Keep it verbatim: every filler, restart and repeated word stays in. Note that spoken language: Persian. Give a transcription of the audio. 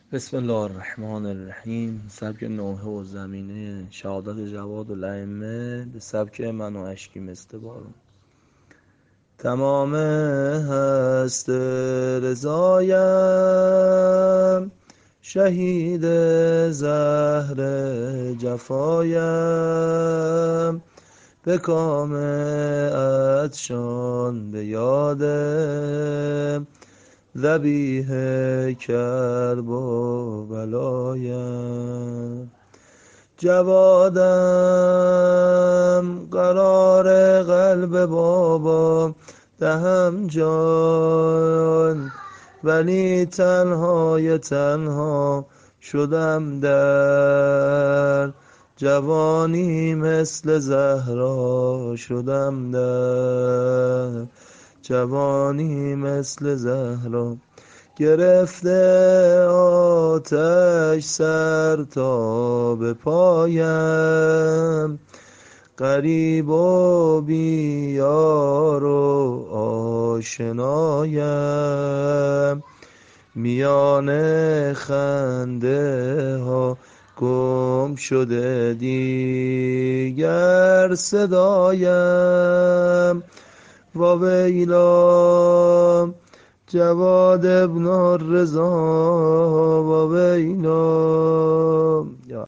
بسم الله الرحمن الرحیم. سبک نوحه و زمینه شهادت جواد الائمه به سبک من و اشکی مثل بارون. تمام هست رضایم، شهید زهر جفایم، به کام عطشان به یادم، ذبیح کرب و بلایم. جوادم قرار قلب بابا دهم جان، ولی تنهای تنها شدم در جوانی، مثل زهرا شدم در جوانی مثل زهرا. گرفته آتش سر تا به پایم، غریب و بی یار و آشنایم، میان خنده ها گم شده دیگر صدایم. واویلا جواد ابن الرضا، واویلا.